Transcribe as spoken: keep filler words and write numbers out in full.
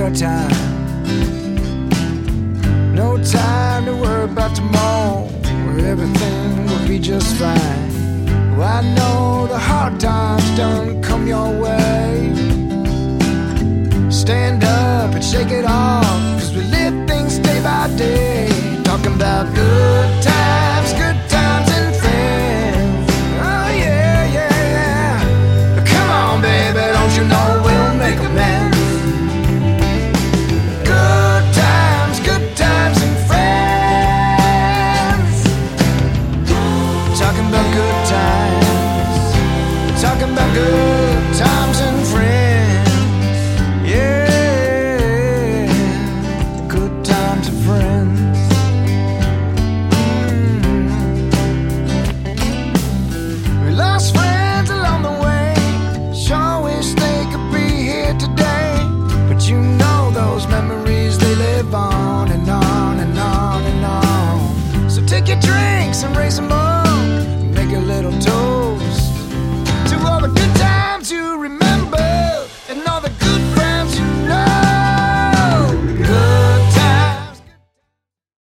our time. No time to worry about tomorrow, where everything will be just fine. Well, I know the hard times don't come your way. Stand up and shake it off, 'cause we live things day by day.